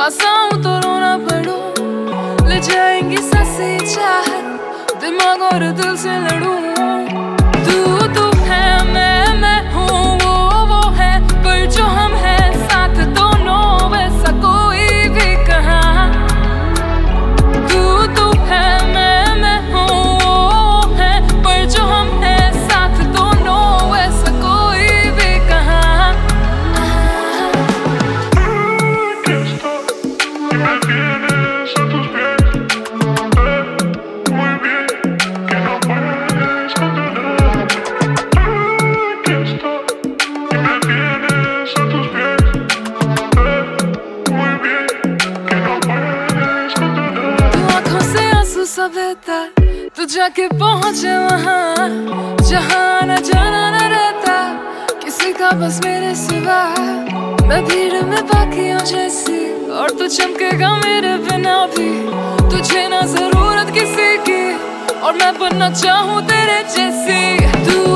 पास आऊं तो रोना पड़ूं, ले जाएंगी सांसें चाहत, दिमाग और दिल से लड़ूं। तू है मैं हूँ वो है, पर जो हम हैं साथ दोनों वैसा कोई भी कहाँ। तू है मैं हूँ वो है, पर जो हम हैं साथ दोनों वैसा कोई भी कहाँ। सब रहता तू जाके पहुंचे वहाँ जहाँ न जाना न रहता किसी का बस मेरे सिवा। मैं भीड़ में बाकियों जैसी और तू चमकेगा मेरे बिना भी। तुझे ना जरूरत किसी की और मैं बनना चाहूँ तेरे जैसी। तू